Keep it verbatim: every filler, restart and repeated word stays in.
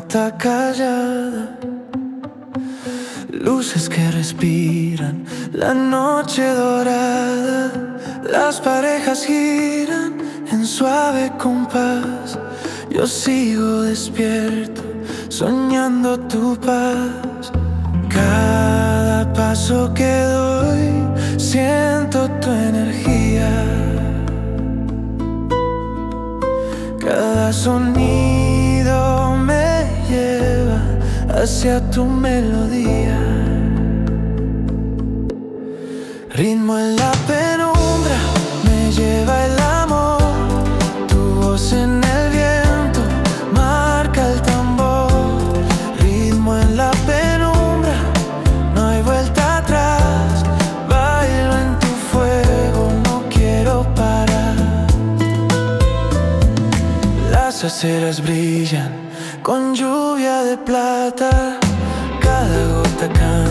gota callada, luces que respiran la noche dorada. Las parejas giran en suave compás. Yo sigo despierto, soñando tu paz. Cada paso que doy, siento tu energía. Cada sonido me lleva hacia tu melodía. Ritmo en la penumbra, me lleva el amor. Tu voz en el viento, marca el tambor. Ritmo en la penumbra, no hay vuelta atrás. Bailo en tu fuego, no quiero parar. Las aceras brillan con lluvia de plata. Cada gota canta